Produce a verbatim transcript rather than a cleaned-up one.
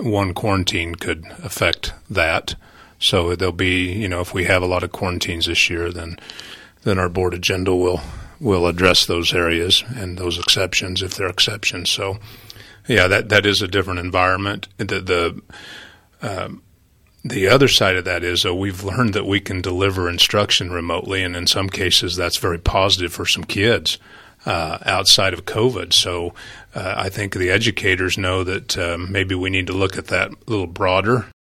one quarantine could affect that. So there'll be, you know, if we have a lot of quarantines this year, then then our board agenda will will address those areas and those exceptions if they're exceptions. So, yeah, that that is a different environment. The the um, the other side of that is uh, we've learned that we can deliver instruction remotely, and in some cases that's very positive for some kids uh, outside of COVID. So uh, I think the educators know that um, maybe we need to look at that a little broader